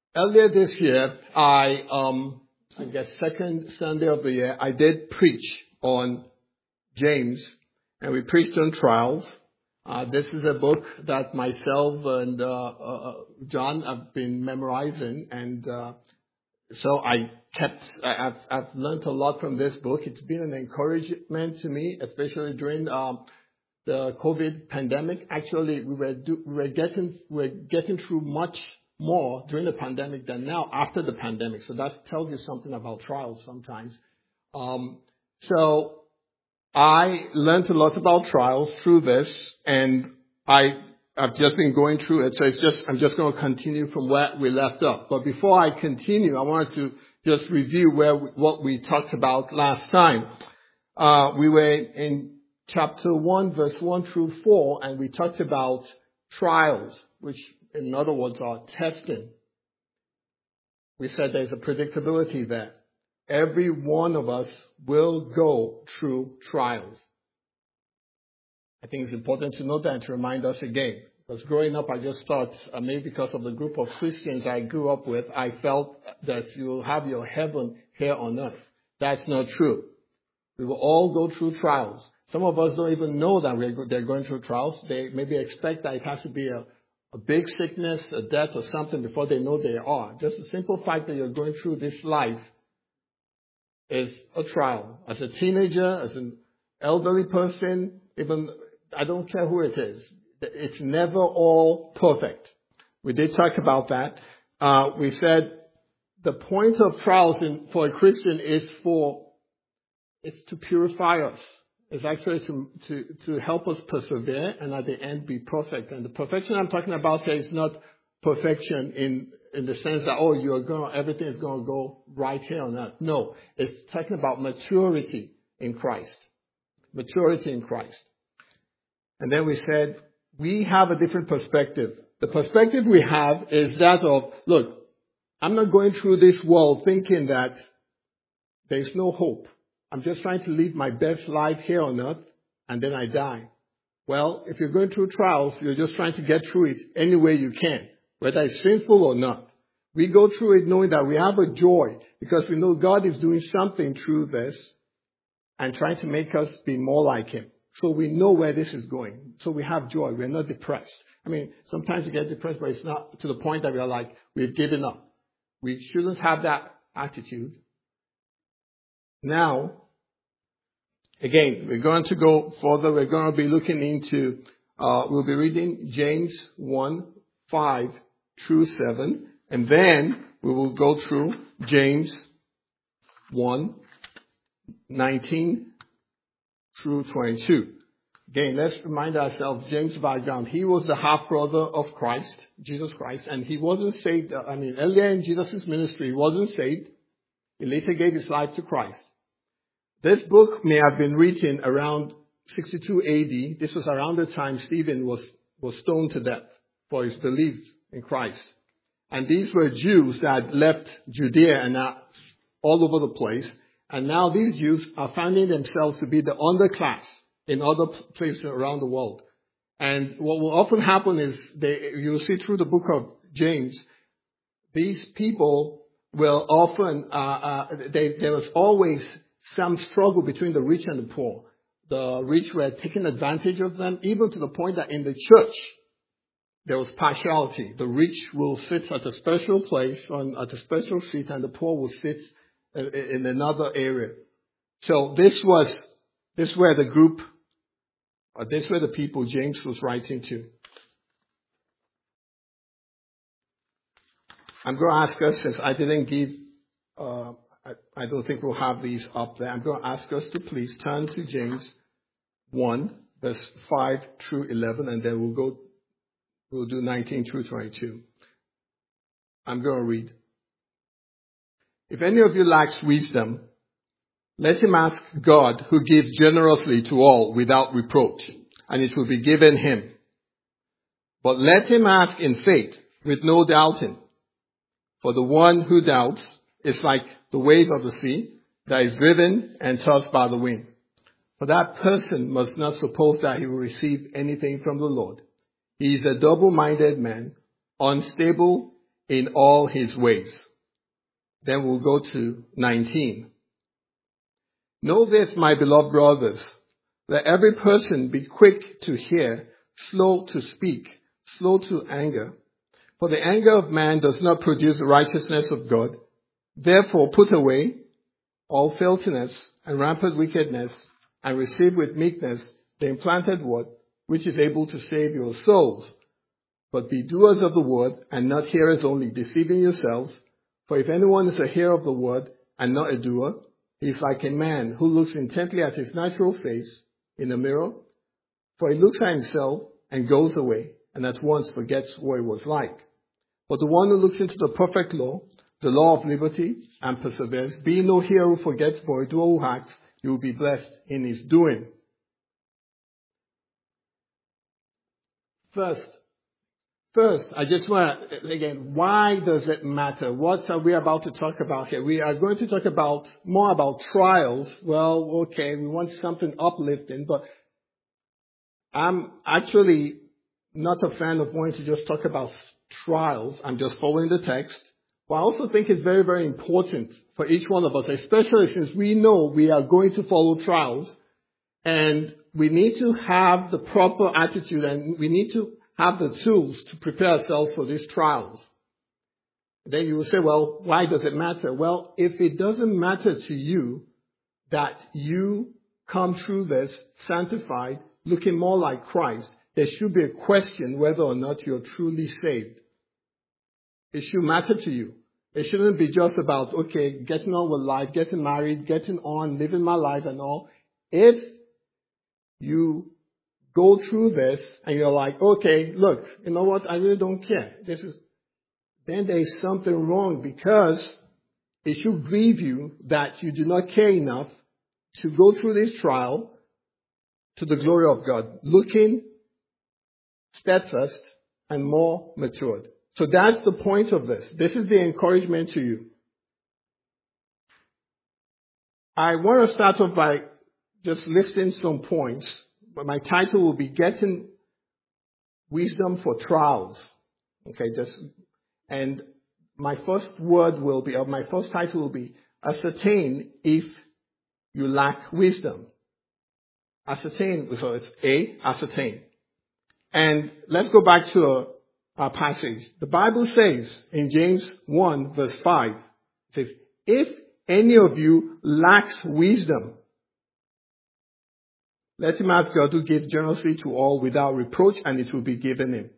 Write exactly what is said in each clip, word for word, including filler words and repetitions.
Earlier this year, I, um, I guess second Sunday of the year, I did preach on James, and we preached on trials. Uh, this is a book that myself and uh, uh, John have been memorizing, and uh, so I kept. I, I've, I've learned a lot from this book. It's been an encouragement to me, especially during um, the COVID pandemic. Actually, we were do, we were getting we were getting through much more during the pandemic than now after the pandemic. So that tells you something about trials sometimes. Um, so I learned a lot about trials through this, and I I've just been going through it. So it's just I'm just going to continue from where we left off. But before I continue, I wanted to just review where we, what we talked about last time. Uh, we were in chapter one, verse one through four, and we talked about trials, which in other words are testing. We said there's a predictability there. Every one of us will go through trials. I think it's important to note that and to remind us again. Because growing up, I just thought, uh, maybe because of the group of Christians I grew up with, I felt that you will have your heaven here on earth. That's not true. We will all go through trials. Some of us don't even know that we're, they're going through trials. They maybe expect that it has to be a, a big sickness, a death, or something before they know they are. Just the simple fact that you're going through this life is a trial. As a teenager, as an elderly person, even I don't care who it is. It's never all perfect. We did talk about that. Uh, we said the point of trials in, for a Christian is for it's to purify us. It's actually to, to, to help us persevere and at the end be perfect. And the perfection I'm talking about here is not perfection in, in the sense that, oh, you're going to, everything is going to go right here on earth. No, it's talking about maturity in Christ. Maturity in Christ. And then we said, we have a different perspective. The perspective we have is that of, look, I'm not going through this world thinking that there's no hope. I'm just trying to live my best life here on earth, and then I die. Well, if you're going through trials, you're just trying to get through it any way you can, whether it's sinful or not. We go through it knowing that we have a joy because we know God is doing something through this and trying to make us be more like Him. So we know where this is going. So we have joy. We're not depressed. I mean, sometimes we get depressed, but it's not to the point that we are like, we've given up. We shouldn't have that attitude. Now, again, we're going to go further. We're going to be looking into, uh, we'll be reading James one, five through seven. And then we will go through James one, nineteen through twenty-two. Again, let's remind ourselves, James' background. He was the half-brother of Christ, Jesus Christ, and he wasn't saved. I mean, earlier in Jesus' ministry, he wasn't saved. He later gave his life to Christ. This book may have been written around sixty-two A D. This was around the time Stephen was, was stoned to death for his belief in Christ. And these were Jews that had left Judea and are all over the place. And now these Jews are finding themselves to be the underclass in other places around the world. And what will often happen is, they, you'll see through the book of James, these people will often, uh, uh, they, there was always some struggle between the rich and the poor. The rich were taking advantage of them, even to the point that in the church, there was partiality. The rich will sit at a special place, on, at a special seat, and the poor will sit in, in another area. So this was, this were the group, or this were the people James was writing to. I'm going to ask us, since I didn't give, uh, I, I don't think we'll have these up there. I'm going to ask us to please turn to James one, verse five through eleven, and then we'll go, we'll do nineteen through twenty-two. I'm going to read. If any of you lacks wisdom, let him ask God, who gives generously to all without reproach, and it will be given him. But let him ask in faith, with no doubting. For the one who doubts is like the wave of the sea that is driven and tossed by the wind. For that person must not suppose that he will receive anything from the Lord. He is a double-minded man, unstable in all his ways. Then we'll go to nineteen. Know this, my beloved brothers, let every person be quick to hear, slow to speak, slow to anger. For the anger of man does not produce the righteousness of God. Therefore put away all filthiness and rampant wickedness, and receive with meekness the implanted word, which is able to save your souls. But be doers of the word, and not hearers only, deceiving yourselves. For if anyone is a hearer of the word, and not a doer, he is like a man who looks intently at his natural face in a mirror. For he looks at himself, and goes away, and at once forgets what it was like. But the one who looks into the perfect law, the law of liberty, and perseveres, being no hearer who forgets, but a doer who acts, you will be blessed in his doing. First, first, I just want to, again, why does it matter? What are we about to talk about here? We are going to talk about, more about trials. Well, okay, we want something uplifting, but I'm actually not a fan of wanting to just talk about trials. I'm just following the text. But I also think it's very, very important for each one of us, especially since we know we are going to follow trials, and we need to have the proper attitude, and we need to have the tools to prepare ourselves for these trials. Then you will say, well, why does it matter? Well, if it doesn't matter to you that you come through this sanctified, looking more like Christ, there should be a question whether or not you're truly saved. It should matter to you. It shouldn't be just about, okay, getting on with life, getting married, getting on, living my life and all. If you go through this and you're like, okay, look, you know what? I really don't care. This is, then there is something wrong, because it should grieve you that you do not care enough to go through this trial to the glory of God, looking steadfast and more matured. So that's the point of this. This is the encouragement to you. I want to start off by just listing some points, but my title will be Getting Wisdom for Trials. Okay, just, and my first word will be, or my first title will be, Ascertain if you lack wisdom. Ascertain, so it's A, ascertain. And let's go back to a Our passage. The Bible says in James one verse five, it says, if any of you lacks wisdom, let him ask God, who gives generously to all without reproach, and it will be given him.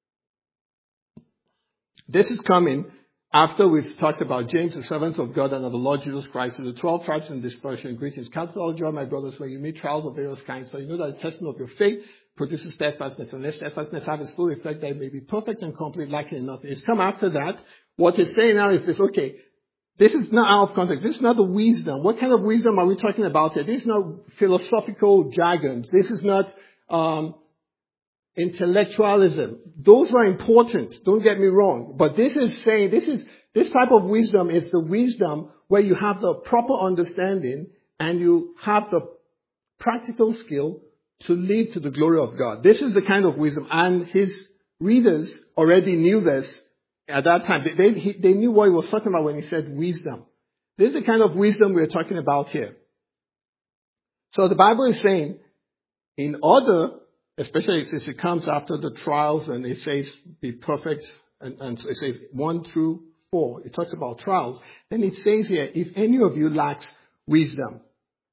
This is coming after we've talked about James, the servant of God and of the Lord Jesus Christ, and the twelve tribes in dispersion. Greetings. Count it all joy, my brothers, when you meet trials of various kinds, for you know that the testing of your faith produces steadfastness, and let steadfastness have its full effect, that it may be perfect and complete, lacking in nothing. It's come after that. What it's saying now is this, okay, this is not out of context. This is not the wisdom. What kind of wisdom are we talking about here? This is not philosophical jargon. This is not um, intellectualism. Those are important. Don't get me wrong. But this is saying, this is this type of wisdom is the wisdom where you have the proper understanding and you have the practical skill to lead to the glory of God. This is the kind of wisdom, and his readers already knew this at that time. They, they, he, they knew what he was talking about when he said wisdom. This is the kind of wisdom we're talking about here. So the Bible is saying, in order, especially since it comes after the trials and it says be perfect, and, and it says one through four, it talks about trials. Then it says here, if any of you lacks wisdom.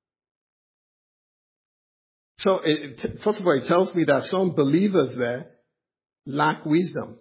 So, it, first of all, it tells me that some believers there lack wisdom.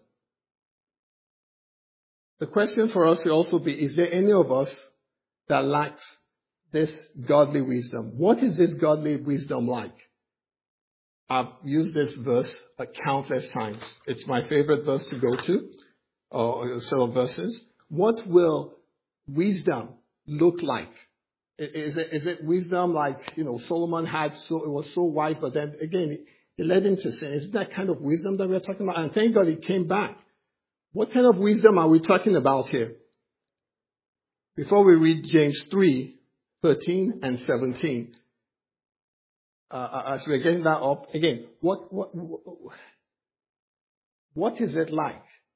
The question for us will also be, is there any of us that lacks this godly wisdom? What is this godly wisdom like? I've used this verse a countless times. It's my favorite verse to go to, or several verses. What will wisdom look like? Is it, is it wisdom like, you know, Solomon had, so it was so wise, but then again, it, it led him to sin. Is that kind of wisdom that we're talking about? And thank God it came back. What kind of wisdom are we talking about here? Before we read James three, thirteen and seventeen, uh, as we're getting that up, again, what, what, what is it like?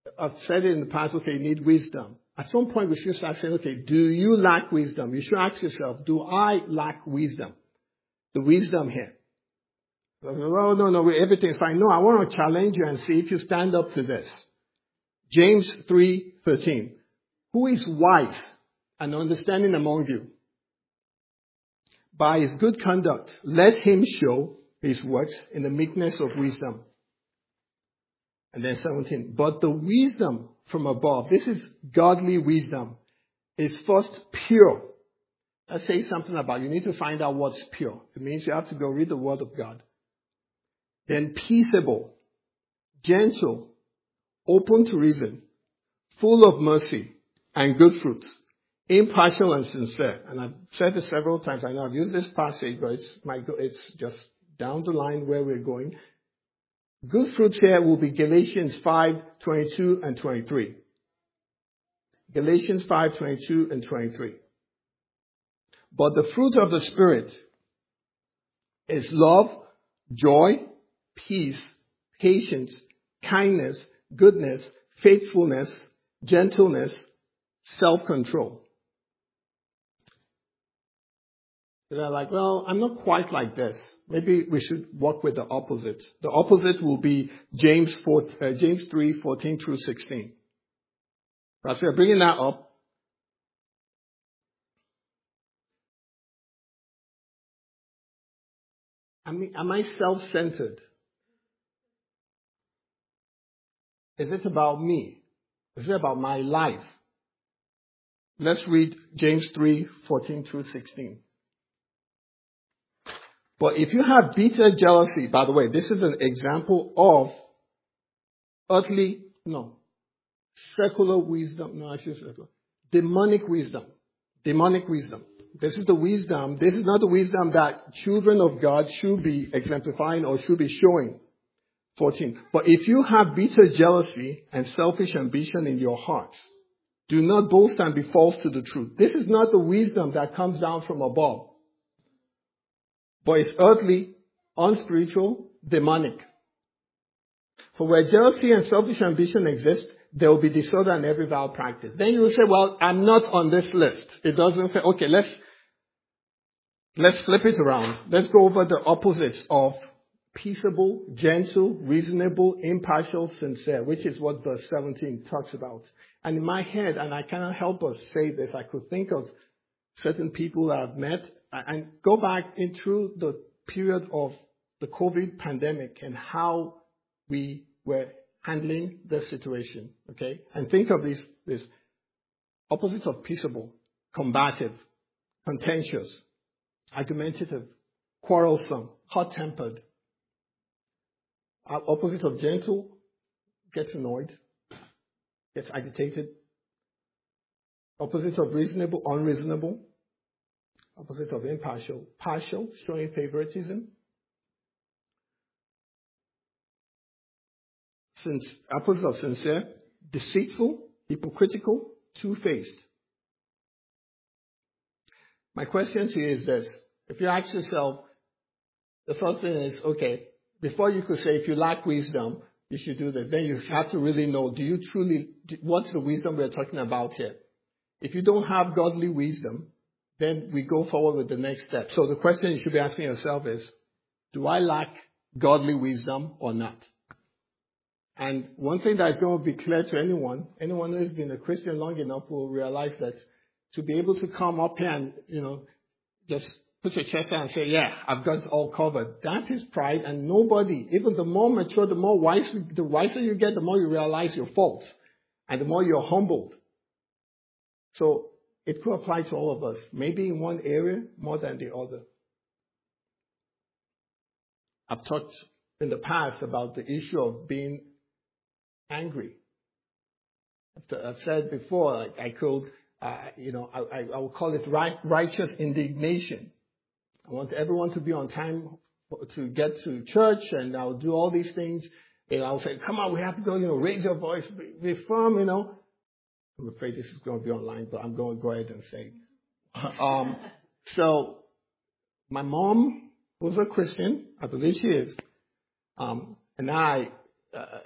I've said it in the past, okay, you need wisdom. At some point we should start saying, okay, do you lack wisdom? You should ask yourself, do I lack wisdom? The wisdom here. Oh, no, no, everything's fine. No, I want to challenge you and see if you stand up to this. James three thirteen. Who is wise and understanding among you? By his good conduct, let him show his works in the meekness of wisdom. And then seventeen. But the wisdom from above, this is godly wisdom, is first pure. That says something about you need to find out what's pure. It means you have to go read the Word of God. Then peaceable, gentle, open to reason, full of mercy and good fruits, impartial and sincere. And I've said this several times. I know I've used this passage, but it's, my, it's just down the line where we're going. Good fruits here will be Galatians five twenty-two and twenty-three. Galatians five twenty-two and twenty-three. But the fruit of the Spirit is love, joy, peace, patience, kindness, goodness, faithfulness, gentleness, self-control. They're like, well, I'm not quite like this. Maybe we should work with the opposite. The opposite will be James four, uh, James three fourteen through sixteen. As we are bringing that up, I mean, am I self-centered? Is it about me? Is it about my life? Let's read James three fourteen through sixteen. But if you have bitter jealousy, by the way, this is an example of earthly, no, secular wisdom, no, I should say demonic wisdom. Demonic wisdom. This is the wisdom, this is not the wisdom that children of God should be exemplifying or should be showing. fourteen. But if you have bitter jealousy and selfish ambition in your hearts, do not boast and be false to the truth. This is not the wisdom that comes down from above. But it's earthly, unspiritual, demonic. For where jealousy and selfish ambition exist, there will be disorder in every vile practice. Then you will say, well, I'm not on this list. It doesn't say, okay, let's, let's flip it around. Let's go over the opposites of peaceable, gentle, reasonable, impartial, sincere, which is what verse seventeen talks about. And in my head, and I cannot help but say this, I could think of certain people that I've met and go back in through the period of the COVID pandemic and how we were handling the situation, okay? And think of these, this opposites of peaceable, combative, contentious, argumentative, quarrelsome, hot-tempered. Opposite of gentle, gets annoyed, gets agitated. Opposite of reasonable, unreasonable. Opposite of impartial, partial, showing favoritism. Since, opposite of sincere, deceitful, hypocritical, two-faced. My question to you is this. If you ask yourself, the first thing is, okay, before you could say if you lack wisdom, you should do this. Then you have to really know, do you truly, what's the wisdom we're talking about here? If you don't have godly wisdom, then we go forward with the next step. So the question you should be asking yourself is, do I lack godly wisdom or not? And one thing that is going to be clear to anyone, anyone who has been a Christian long enough will realize that to be able to come up here and, you know, just put your chest out and say, yeah, I've got it all covered. That is pride, and nobody, even the more mature, the more wise, the wiser you get, the more you realize your faults, and the more you're humbled. So it could apply to all of us, maybe in one area more than the other. I've talked in the past about the issue of being angry. I've said before, like I could, uh, you know, I, I will call it right, righteous indignation. I want everyone to be on time to get to church, and I'll do all these things. And I'll say, come on, we have to go, you know, raise your voice, be, be firm, you know. I'm afraid this is going to be online, but I'm going to go ahead and say. Um, so my mom was a Christian. I believe she is. Um, and I uh,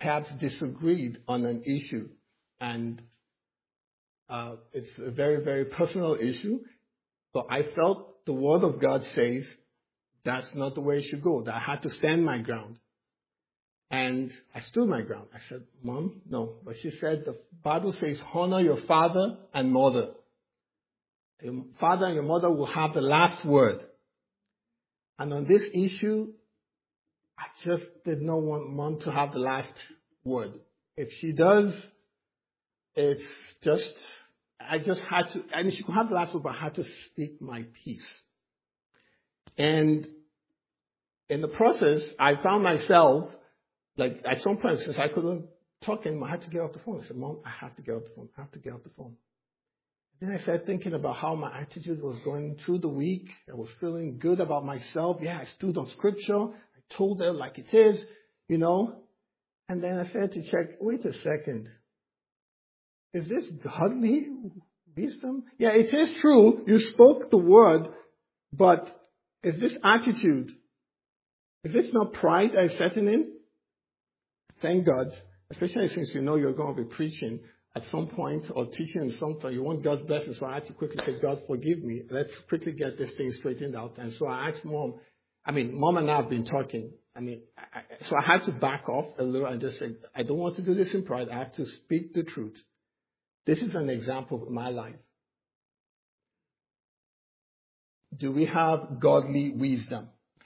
perhaps disagreed on an issue, and uh, it's a very, very personal issue. But I felt the Word of God says that's not the way it should go, that I had to stand my ground. And I stood my ground. I said, Mom, no. But she said, the Bible says, honor your father and mother. Your father and your mother will have the last word. And on this issue, I just did not want Mom to have the last word. If she does, it's just, I just had to, I mean, she could have the last word, but I had to speak my piece. And in the process, I found myself, like, at some point, since I couldn't talk anymore, I had to get off the phone. I said, Mom, I have to get off the phone. I have to get off the phone. Then I started thinking about how my attitude was going through the week. I was feeling good about myself. Yeah, I stood on scripture. I told her like it is, you know. And then I started to check, wait a second. Is this godly wisdom? Yeah, it is true. You spoke the word, but is this attitude, is this not pride that is setting in? Thank God, especially since you know you're going to be preaching at some point or teaching in some time. You want God's blessing, so I had to quickly say, God, forgive me. Let's quickly get this thing straightened out. And so I asked Mom, I mean, Mom and I have been talking. I mean, I, so I had to back off a little and just say, I don't want to do this in pride. I have to speak the truth. This is an example of my life. Do we have godly wisdom?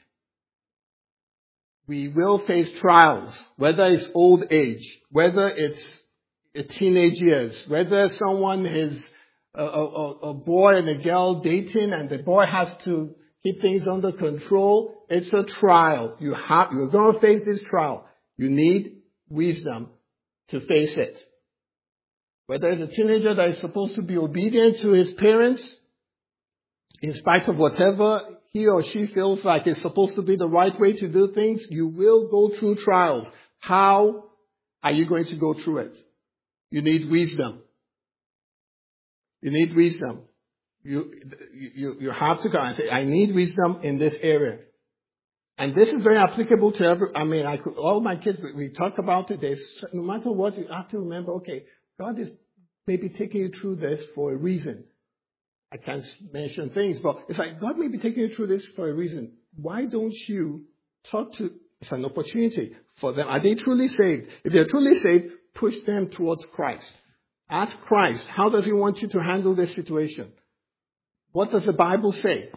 We will face trials, whether it's old age, whether it's teenage years, whether someone is a, a, a boy and a girl dating and the boy has to keep things under control. It's a trial. You have, you're going to face this trial. You need wisdom to face it. Whether it's a teenager that is supposed to be obedient to his parents, in spite of whatever he or she feels like is supposed to be the right way to do things, you will go through trials. How are you going to go through it? You need wisdom. You need wisdom. You, you, you have to go and say, I need wisdom in this area. And this is very applicable to every, I mean, I could, all my kids, we, we talk about it. There's, no matter what, you have to remember, okay, God is maybe taking you through this for a reason. I can't mention things, but it's like, God may be taking you through this for a reason. Why don't you talk to, it's an opportunity for them. Are they truly saved? If they're truly saved, push them towards Christ. Ask Christ, how does he want you to handle this situation? What does the Bible say?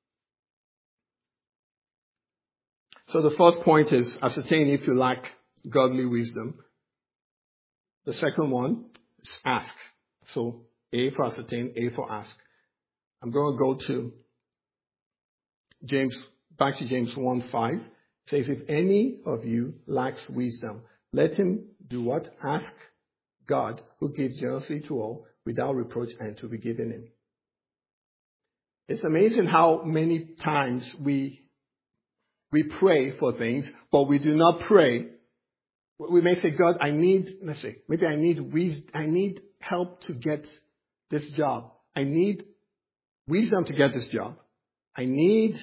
So the first point is ascertain if you lack godly wisdom. The second one is ask. So A for ascertain, A for ask. I'm going to go to James, back to James one five. It says, if any of you lacks wisdom, let him do what? Ask God, who gives generously to all, without reproach, and to be given him. It's amazing how many times we we pray for things, but we do not pray. We may say, God, I need, let's say, maybe I need wisdom, I need help to get this job. I need wisdom to get this job. I need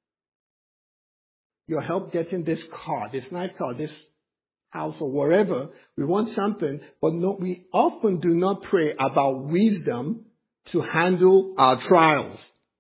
your help getting this car, this nice car, this house or wherever. We want something, but no, we often do not pray about wisdom to handle our trials.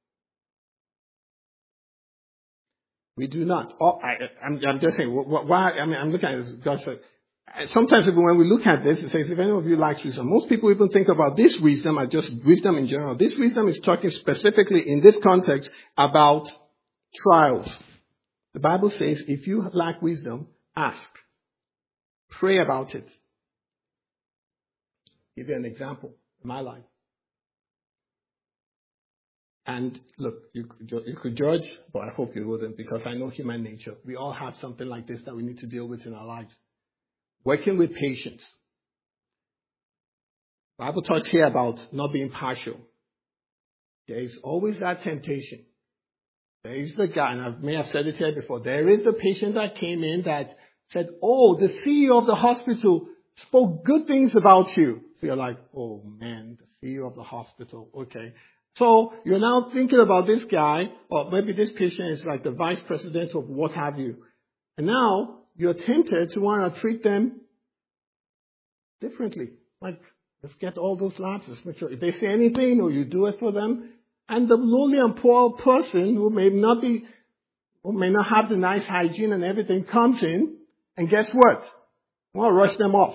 We do not. Oh, I, I'm, I'm just saying, why, I mean, I'm looking at it, God said, sometimes even when we look at this, it says, if any of you lacks wisdom, most people even think about this wisdom as just wisdom in general. This wisdom is talking specifically in this context about trials. The Bible says, if you lack wisdom, ask. Pray about it. I'll give you an example in my life. And look, you could, you could judge, but I hope you wouldn't, because I know human nature. We all have something like this that we need to deal with in our lives. Working with patience. The Bible talks here about not being partial. There is always that temptation. There is the guy, and I may have said it here before, there is the patient that came in that said, oh, the C E O of the hospital spoke good things about you. So you're like, oh man, the C E O of the hospital, okay. So you're now thinking about this guy, or maybe this patient is like the vice president of what have you. And now you're tempted to want to treat them differently. Like, let's get all those labs. Let's make sure if they say anything or you do it for them. And the lowly and poor person who may not be, who may not have the nice hygiene and everything comes in, and guess what? I want to rush them off.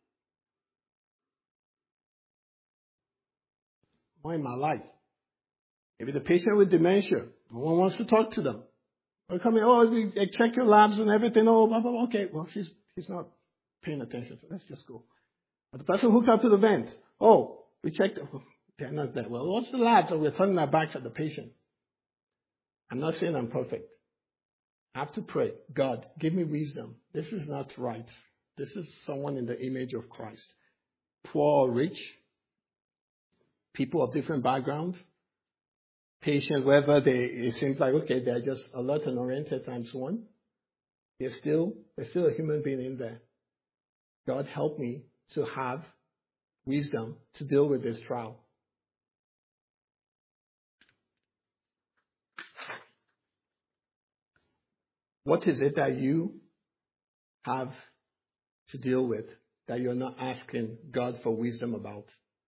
More in my life. Maybe the patient with dementia. No one wants to talk to them. They come in, oh, they check your labs and everything. Oh, blah, blah, blah. Okay, well, she's, she's not paying attention. So let's just go. But the person hooked up to the vent. Oh, we checked. Oh, they're not there. Well, what's the labs? And we're turning our backs at the patient. I'm not saying I'm perfect. I have to pray. God, give me wisdom. This is not right. This is someone in the image of Christ. Poor or rich. People of different backgrounds. Patients, whether they, it seems like, okay, they're just alert and oriented times one. They're still, there's still a human being in there. God, help me to have wisdom to deal with this trial. What is it that you have to deal with that you're not asking God for wisdom about?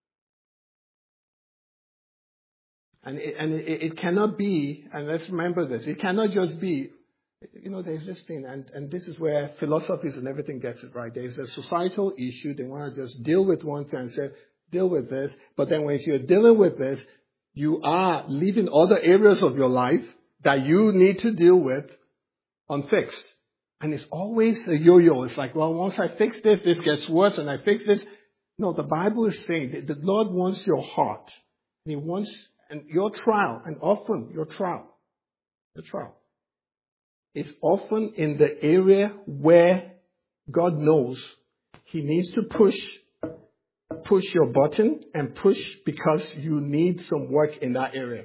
And it, and it, it cannot be, and let's remember this, it cannot just be, you know, there's this thing, and, and this is where philosophies and everything gets it right. There's a societal issue. They want to just deal with one thing and say, deal with this. But then when you're dealing with this, you are leaving other areas of your life that you need to deal with unfixed. And it's always a yo-yo. It's like, well, once I fix this, this gets worse, and I fix this. No, the Bible is saying that the Lord wants your heart. And He wants, and your trial, and often your trial, your trial, is often in the area where God knows He needs to push, push your button and push because you need some work in that area.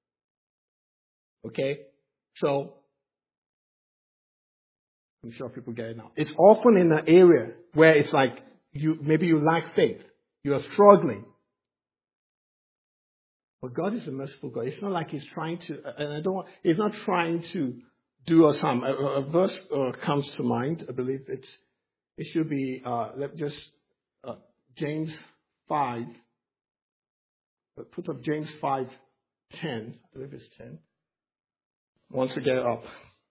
Okay? So, I'm sure people get it now. It's often in an area where it's like you maybe you lack faith. You are struggling. But God is a merciful God. It's not like He's trying to, and I don't want, He's not trying to do us harm. A, a verse uh, comes to mind. I believe it's, it should be, uh, let just, uh, James five. Put up James five ten. I believe it's ten. Once we get up.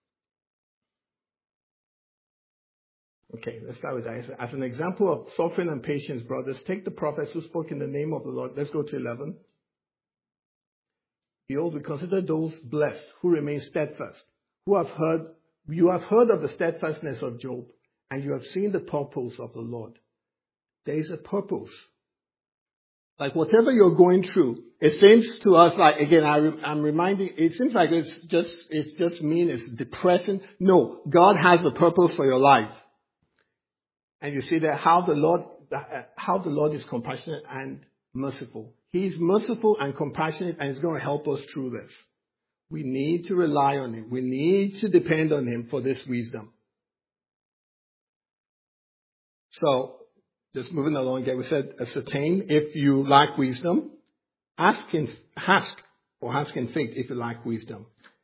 Okay, let's start with that. As an example of suffering and patience, brothers, take the prophets who spoke in the name of the Lord. Let's go to eleven. Behold, we consider those blessed who remain steadfast, who have heard, you have heard of the steadfastness of Job, and you have seen the purpose of the Lord. There is a purpose. Like whatever you're going through, it seems to us like, again, I, I'm reminding, it seems like it's just, it's just mean, it's depressing. No, God has a purpose for your life. And you see that how the Lord, how the Lord is compassionate and merciful. He is merciful and compassionate, and He's going to help us through this. We need to rely on Him. We need to depend on Him for this wisdom. So, just moving along again, we said ascertain if you lack wisdom. Ask in, ask or ask in faith if you lack wisdom.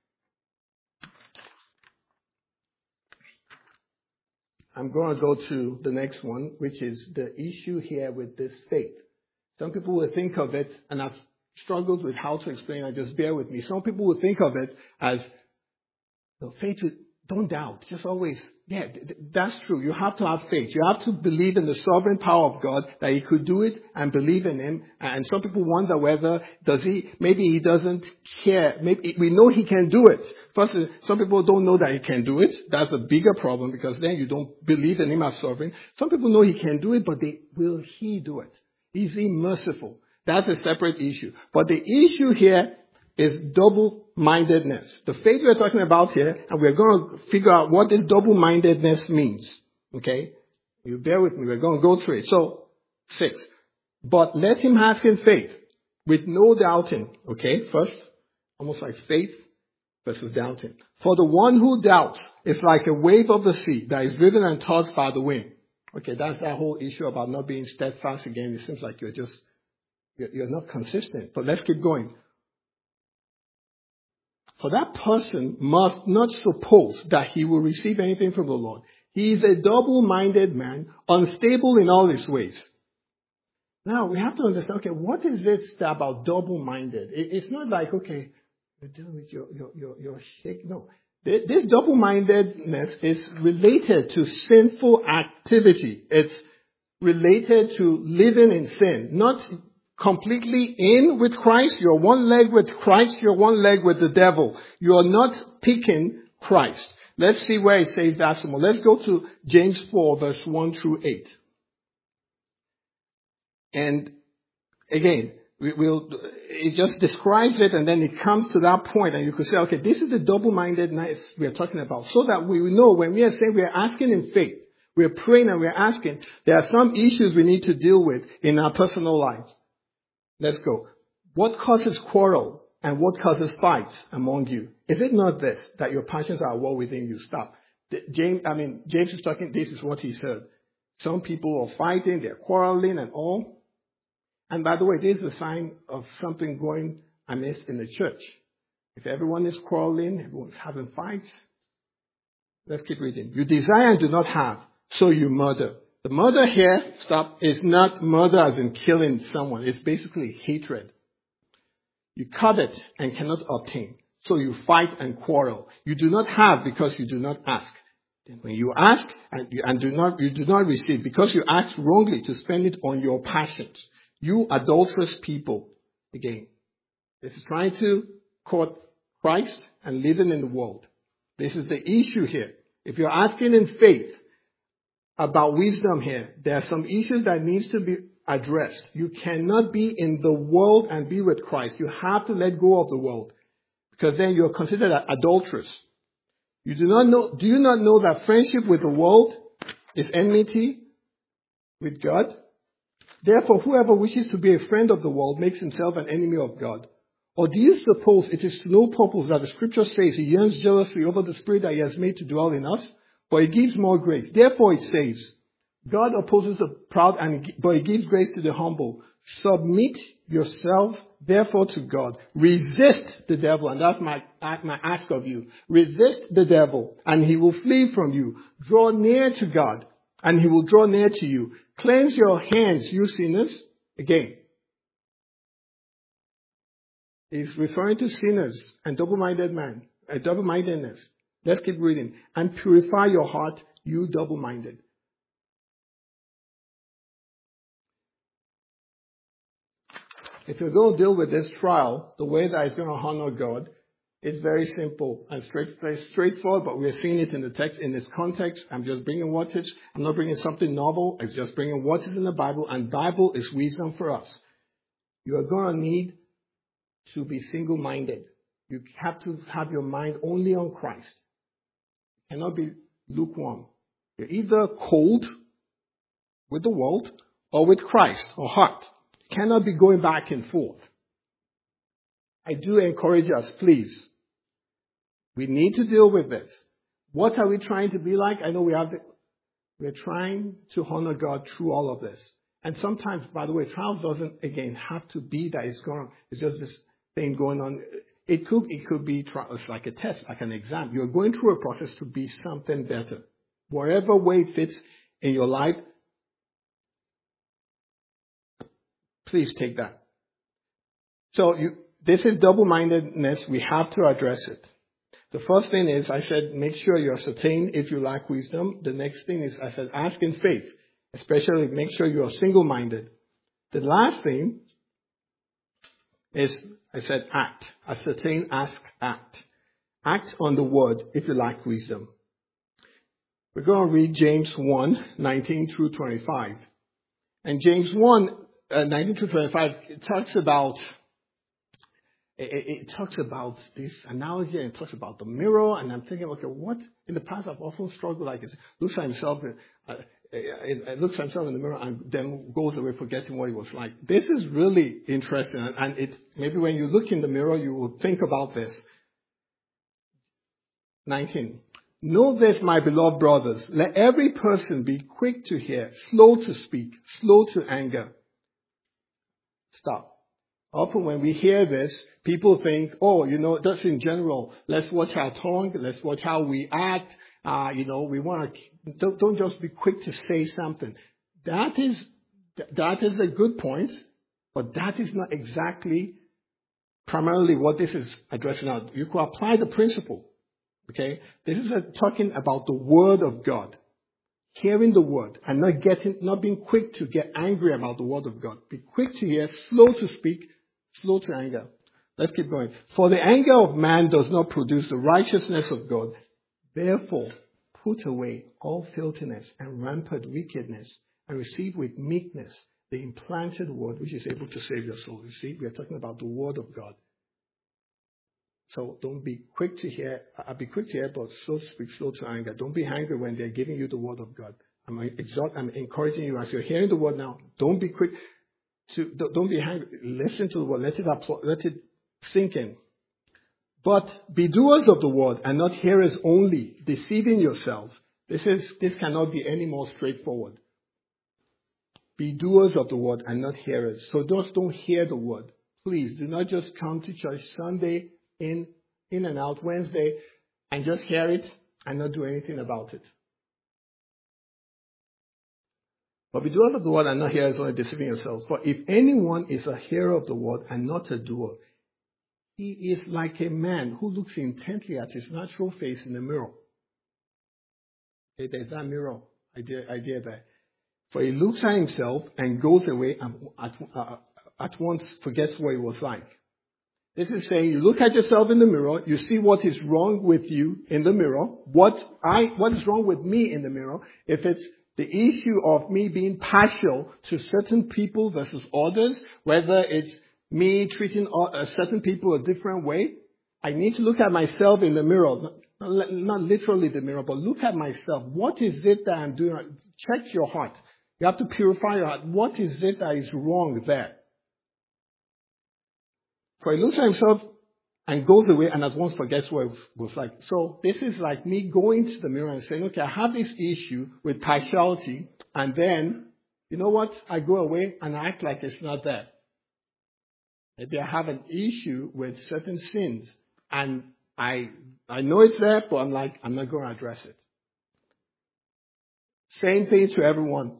I'm going to go to the next one, which is the issue here with this faith. Some people will think of it, and I've struggled with how to explain it, just bear with me. Some people will think of it as, the faith, with, don't doubt, just always, yeah, that's true. You have to have faith. You have to believe in the sovereign power of God, that He could do it, and believe in Him. And some people wonder whether, does He, maybe He doesn't care. Maybe we know He can do it. First, some people don't know that He can do it. That's a bigger problem, because then you don't believe in Him as sovereign. Some people know He can do it, but they, will He do it? Is He merciful? That's a separate issue. But the issue here is double-mindedness. The faith we're talking about here, and we're going to figure out what this double-mindedness means. Okay? You bear with me. We're going to go through it. So, six. But let him ask in faith, with no doubting. Okay? First, almost like faith versus doubting. For the one who doubts is like a wave of the sea that is driven and tossed by the wind. Okay, that's that whole issue about not being steadfast again. It seems like you're just, you're not consistent. But let's keep going. For that person must not suppose that he will receive anything from the Lord. He is a double-minded man, unstable in all his ways. Now, we have to understand, okay, what is it about double-minded? It's not like, okay, you're dealing with your, your, your, your shake. No. This double-mindedness is related to sinful activity. It's related to living in sin. Not completely in with Christ. You're one leg with Christ. You're one leg with the devil. You're not picking Christ. Let's see where it says that some more. Let's go to James four, verse one through eight. And again, we will, it just describes it and then it comes to that point and you could say, okay, this is the double-mindedness we are talking about. So that we know when we are saying we are asking in faith, we are praying and we are asking, there are some issues we need to deal with in our personal lives. Let's go. What causes quarrel and what causes fights among you? Is it not this, that your passions are at war within you? Stop. James, I mean, James is talking, this is what he said. Some people are fighting, they're quarreling and all. And by the way, this is a sign of something going amiss in the church. If everyone is quarreling, everyone's having fights. Let's keep reading. You desire and do not have, so you murder. The murder here, stop, is not murder as in killing someone. It's basically hatred. You covet and cannot obtain, so you fight and quarrel. You do not have because you do not ask. Then when you ask and, you, and do not, you do not receive because you ask wrongly to spend it on your passions. You adulterous people, again, this is trying to quote Christ and living in the world. This is the issue here. If you're asking in faith about wisdom here, there are some issues that needs to be addressed. You cannot be in the world and be with Christ. You have to let go of the world because then you're considered adulterous. You do not know, do you not know that friendship with the world is enmity with God? Therefore, whoever wishes to be a friend of the world makes himself an enemy of God. Or do you suppose it is to no purpose that the scripture says he yearns jealously over the spirit that he has made to dwell in us? But he gives more grace. Therefore it says, God opposes the proud, and but he gives grace to the humble. Submit yourself, therefore, to God. Resist the devil, and that's my, my ask of you. Resist the devil, and he will flee from you. Draw near to God, and he will draw near to you. Cleanse your hands, you sinners. Again, he's referring to sinners and double-minded man, a double-mindedness. Let's keep reading. And purify your heart, you double-minded. If you're going to deal with this trial, the way that it's going to honor God is very simple and straight, straightforward, but we're seeing it in the text, in this context. I'm just bringing what is, I'm not bringing something novel. It's just bringing what is in the Bible, and Bible is wisdom for us. You are going to need to be single-minded. You have to have your mind only on Christ. You cannot be lukewarm. You're either cold with the world or with Christ or hot. You cannot be going back and forth. I do encourage us, please. We need to deal with this. What are we trying to be like? I know we have the, we're trying to honor God through all of this. And sometimes, by the way, trials doesn't, again, have to be that it's going, it's just this thing going on. It could, it could be it's like a test, like an exam. You're going through a process to be something better. Whatever way it fits in your life, please take that. So you, this is double-mindedness. We have to address it. The first thing is, I said, make sure you ascertain if you lack wisdom. The next thing is, I said, ask in faith. Especially make sure you are single-minded. The last thing is, I said, act. Ascertain, ask, act. Act on the word if you lack wisdom. We're going to read James one, nineteen through twenty-five. And James one, uh, nineteen through twenty-five, it talks about It, it talks about this analogy and it talks about the mirror. And I'm thinking, okay, what? In the past, I've often struggled like this. Looks at himself, uh, it, it looks at himself in the mirror and then goes away forgetting what he was like. This is really interesting. And, and it maybe when you look in the mirror, you will think about this. nineteen. Know this, my beloved brothers. Let every person be quick to hear, slow to speak, slow to anger. Stop. Often when we hear this, people think, oh, you know, just in general, let's watch our tongue, let's watch how we act. Uh, you know, we want to don't, don't just be quick to say something. That is, that is a good point, but that is not exactly primarily what this is addressing out. You could apply the principle. Okay? This is a, talking about the Word of God. Hearing the Word and not getting, not being quick to get angry about the Word of God. Be quick to hear, slow to speak, slow to anger. Let's keep going. For the anger of man does not produce the righteousness of God. Therefore, put away all filthiness and rampant wickedness and receive with meekness the implanted word which is able to save your soul. You see, we are talking about the Word of God. So don't be quick to hear. I'll be quick to hear, but slow to speak, slow to anger. Don't be angry when they're giving you the Word of God. I'm exhort, I'm encouraging you as you're hearing the Word now. Don't be quick to. Don't be angry. Listen to the Word. Let it let it sink in. But be doers of the Word and not hearers only, deceiving yourselves. This is this cannot be any more straightforward. Be doers of the Word and not hearers. So just don't hear the Word. Please do not just come to church Sunday. In, in and out Wednesday and just hear it and not do anything about it. But be doers of the word and not hearers, only deceiving yourselves. For if anyone is a hearer of the word and not a doer, he is like a man who looks intently at his natural face in the mirror. Okay, there's that mirror idea, idea there. For he looks at himself and goes away and at, uh, at once forgets what it was like. This is saying you look at yourself in the mirror, you see what is wrong with you in the mirror, what I, what is wrong with me in the mirror. If it's the issue of me being partial to certain people versus others, whether it's me treating certain people a different way, I need to look at myself in the mirror, not, not literally the mirror, but look at myself. What is it that I'm doing? Check your heart. You have to purify your heart. What is it that is wrong there? For he looks at himself and goes away and at once forgets what it was like. So this is like me going to the mirror and saying, okay, I have this issue with partiality, and then, you know what? I go away and I act like it's not there. Maybe I have an issue with certain sins, and I I know it's there, but I'm like, I'm not going to address it. Same thing to everyone.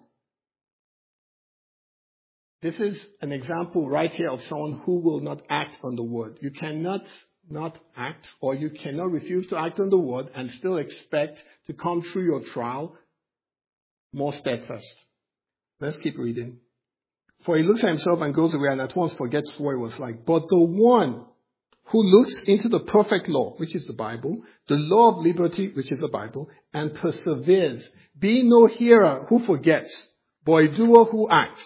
This is an example right here of someone who will not act on the word. You cannot not act, or you cannot refuse to act on the word and still expect to come through your trial more steadfast. Let's keep reading. For he looks at himself and goes away and at once forgets what it was like. But the one who looks into the perfect law, which is the Bible, the law of liberty, which is the Bible, and perseveres, be no hearer who forgets, but a doer who acts,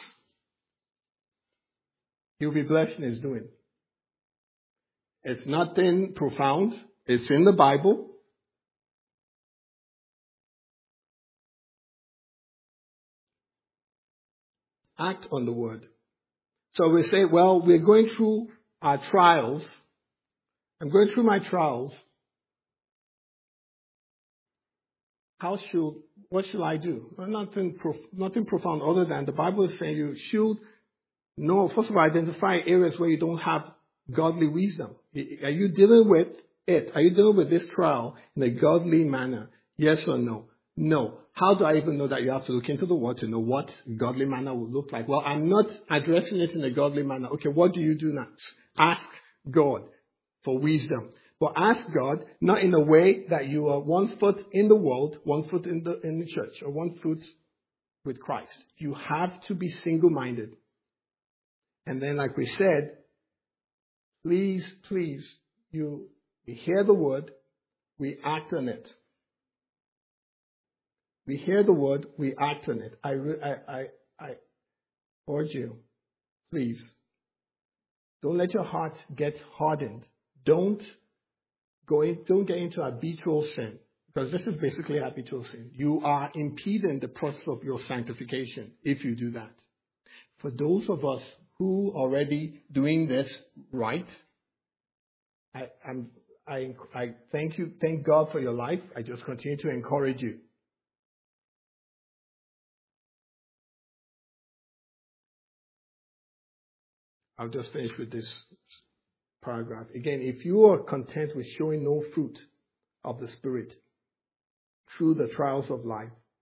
he'll be blessed in his doing. It's nothing profound. It's in the Bible. Act on the word. So we say, well, we're going through our trials. I'm going through my trials. How should, what should I do? Well, nothing, prof, nothing profound other than the Bible is saying you should know, first of all, identify areas where you don't have godly wisdom. Are you dealing with it? Are you dealing with this trial in a godly manner? Yes or no? No. How do I even know that? You have to look into the word to know what godly manner will look like. Well, I'm not addressing it in a godly manner. Okay, what do you do next? Ask God for wisdom. But ask God not in a way that you are one foot in the world, one foot in the in the church, or one foot with Christ. You have to be single-minded. And then, like we said, please, please, you we hear the word, we act on it. We hear the word, we act on it. I, I, I, I urge you, please, don't let your heart get hardened. Don't go in, don't get into habitual sin, because this is basically habitual sin. You are impeding the process of your sanctification if you do that. For those of us who are already doing this right, I, I'm, I, I thank you, thank God for your life. I just continue to encourage you. I'll just finish with this paragraph. Again, if you are content with showing no fruit of the Spirit through the trials of life,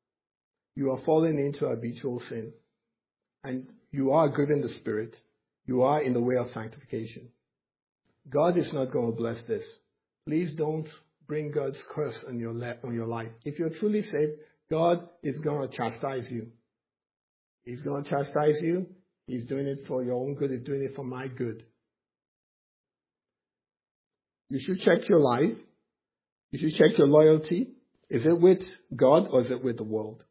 you are falling into habitual sin and you are grieving the Spirit, you are in the way of sanctification. God is not going to bless this. Please don't bring God's curse on your, le- on your life. If you're truly saved, God is going to chastise you. He's going to chastise you. He's doing it for your own good. He's doing it for my good. You should check your life. You should check your loyalty. Is it with God or is it with the world?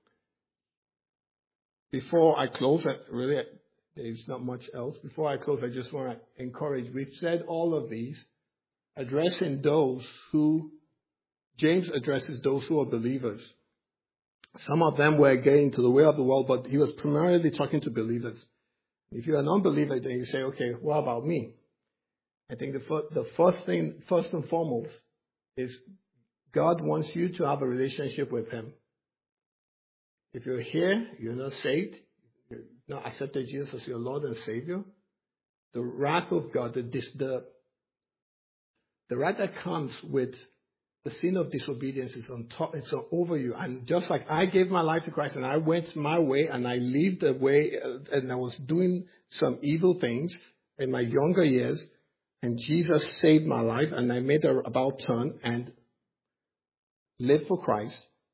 Before I close, really, there's not much else. Before I close, I just want to encourage. We've said all of these, addressing those who, James addresses those who are believers. Some of them were getting to the way of the world, but he was primarily talking to believers. If you're a non-believer, then you say, okay, what about me? I think the, fir- the first thing, first and foremost, is God wants you to have a relationship with Him. If you're here, you're not saved, you're not accepted Jesus as your Lord and Savior, the wrath of God, the, the, the wrath that comes with the sin of disobedience is on top, it's over you. And just like I gave my life to Christ and I went my way and I lived the way and I was doing some evil things in my younger years, and Jesus saved my life and I made a about turn and lived for Christ.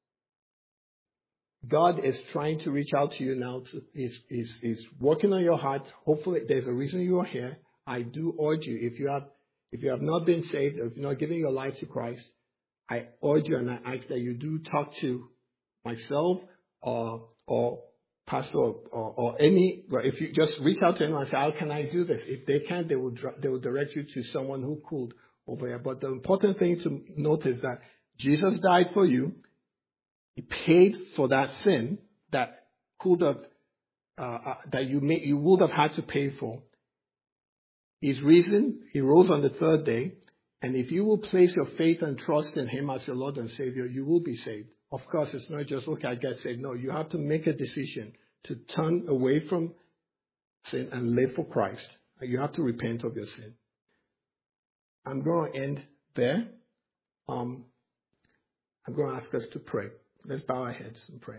God is trying to reach out to you now. To, is is is working on your heart. Hopefully, there's a reason you are here. I do urge you, if you have if you have not been saved, or if you're not giving your life to Christ, I urge you and I ask that you do talk to myself or or pastor or, or, or any. Well, if you just reach out to anyone and say, "How can I do this?" If they can't, they will they will direct you to someone who could over here. But the important thing to note is that Jesus died for you. He paid for that sin that could have uh, uh, that you may, you would have had to pay for. He's risen. He rose on the third day, and if you will place your faith and trust in Him as your Lord and Savior, you will be saved. Of course, it's not just okay, I get saved. No, you have to make a decision to turn away from sin and live for Christ. You have to repent of your sin. I'm going to end there. Um, I'm going to ask us to pray. Let's bow our heads and pray.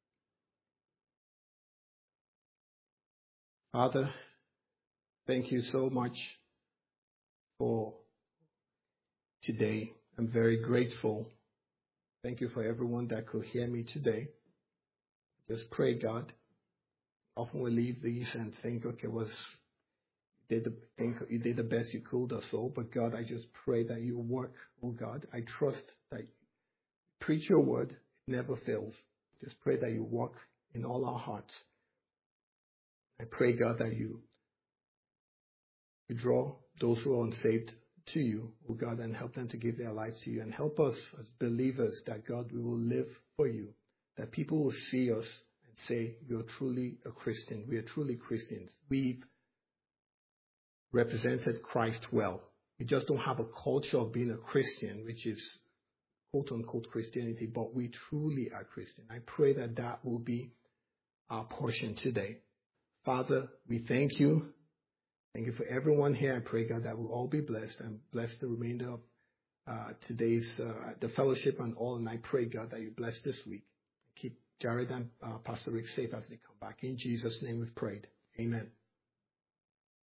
Father, thank you so much for today. I'm very grateful. Thank you for everyone that could hear me today. Just pray, God. Often we leave these and think, okay, was you did the think you did the best you could or so. But God, I just pray that you work, oh God. I trust that you preach your word, it never fails. Just pray that you work in all our hearts. I pray, God, that you, you draw those who are unsaved to you, oh God, and help them to give their lives to you. And help us as believers that, God, we will live for you. That people will see us and say, you're truly a Christian. We are truly Christians. We've represented Christ well. We just don't have a culture of being a Christian, which is quote-unquote Christianity, but we truly are Christian. I pray that that will be our portion today. Father, we thank you. Thank you for everyone here. I pray, God, that we'll all be blessed and bless the remainder of uh, today's uh, the fellowship and all. And I pray, God, that you bless this week. Keep Jared and uh, Pastor Rick safe as they come back. In Jesus' name we've prayed. Amen.